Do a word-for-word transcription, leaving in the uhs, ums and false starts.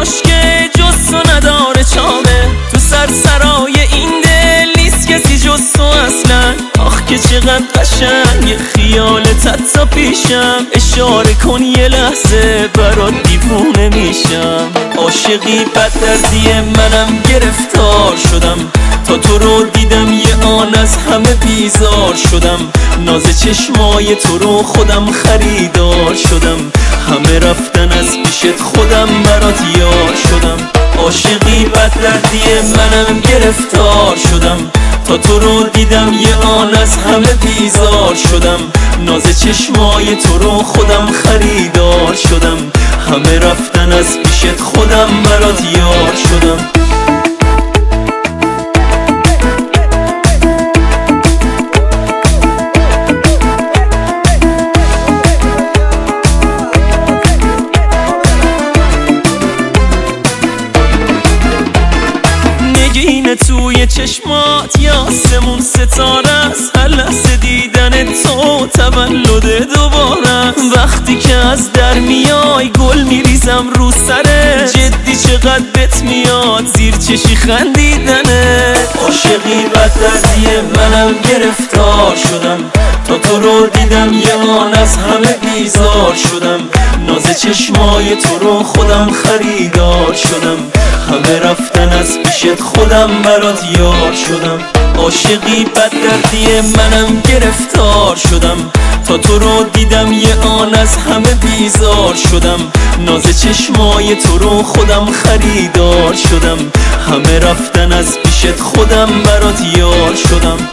کاش که جز تو نداره چامه، تو سرسرای این دل نیست کسی جز تو اصلا. آخ که چقدر قشنگ خیالت حتی پیشم، اشاره کن یه لحظه برات دیوونه میشم. عاشقی بد دردی منم گرفتار شدم، تا تو رو دیدم یه آن از همه بیزار شدم. ناز چشمای تو رو خودم خریدار شدم، همه رفتن از پیشت خودم برات یار شدم. عاشقی بد دردی منم گرفتار شدم، تا تو رو دیدم یه آن از همه بیزار شدم. ناز چشمای تو رو خودم خریدار شدم، همه رفتن از پیشت خودم برات یار شدم. نگین توی چشمات یا آسمون ستاره است، هر لحظه دیدن تو تولد دوباره. وقتی که از در میای گل میریزم رو سره، جدی چقدر بهت میاد زیر چشی خندیدنه. عاشقی بد دردی منم گرفتار شدم، تا تو رو دیدم یه آن از همه بیزار شدم. ناز چشمای تو رو خودم خریدار شدم، همه رفتن از پیشت خودم برات یار شدم. عاشقی بد دردی منم گرفتار شدم، تا تو رو دیدم یه آن از همه بیزار شدم. ناز چشمای تو رو خودم خریدار شدم، همه رفتن از پیشت خودم برات یار شدم.